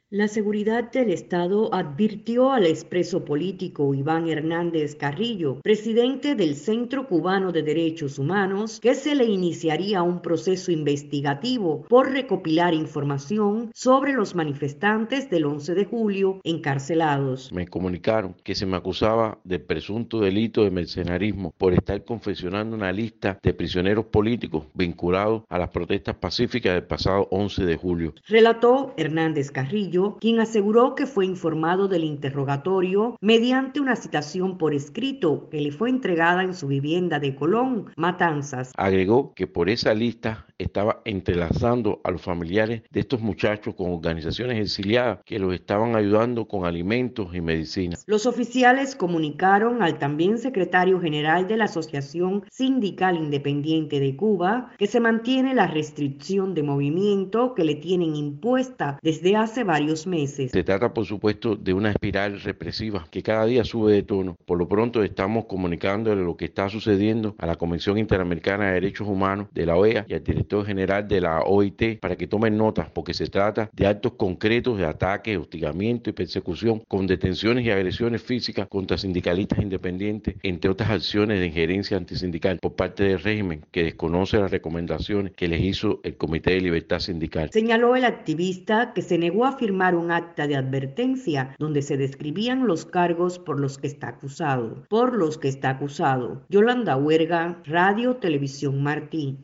La seguridad del Estado advirtió al expreso político Iván Hernández Carrillo, presidente del Centro Cubano de Derechos Humanos, que se le iniciaría un proceso investigativo por recopilar información sobre los manifestantes del 11 de julio encarcelados. Me comunicaron que se me acusaba de presunto delito de mercenarismo por estar confeccionando una lista de prisioneros políticos vinculados a las protestas pacíficas del pasado 11 de julio. Relató Hernández Carrillo, quien aseguró que fue informado del interrogatorio mediante una citación por escrito que le fue entregada en su vivienda de Colón, Matanzas. Agregó que por esa lista estaba entrelazando a los familiares de estos muchachos con organizaciones exiliadas que los estaban ayudando con alimentos y medicinas. Los oficiales comunicaron al también secretario general de la Asociación Sindical Independiente de Cuba que se mantiene la restricción de movimiento que le tienen impuesta desde hace varios meses. Se trata, por supuesto, de una espiral represiva que cada día sube de tono. Por lo pronto estamos comunicándole lo que está sucediendo a la Convención Interamericana de Derechos Humanos de la OEA y al director general de la OIT para que tomen nota, porque se trata de actos concretos de ataque, hostigamiento y persecución con detenciones y agresiones físicas contra sindicalistas independientes, entre otras acciones de injerencia antisindical por parte del régimen que desconoce las recomendaciones que les hizo el Comité de Libertad Sindical. Señaló el activista que se negó a firmar un acta de advertencia donde se describían los cargos por los que está acusado. Yolanda Huerga, Radio Televisión Martí.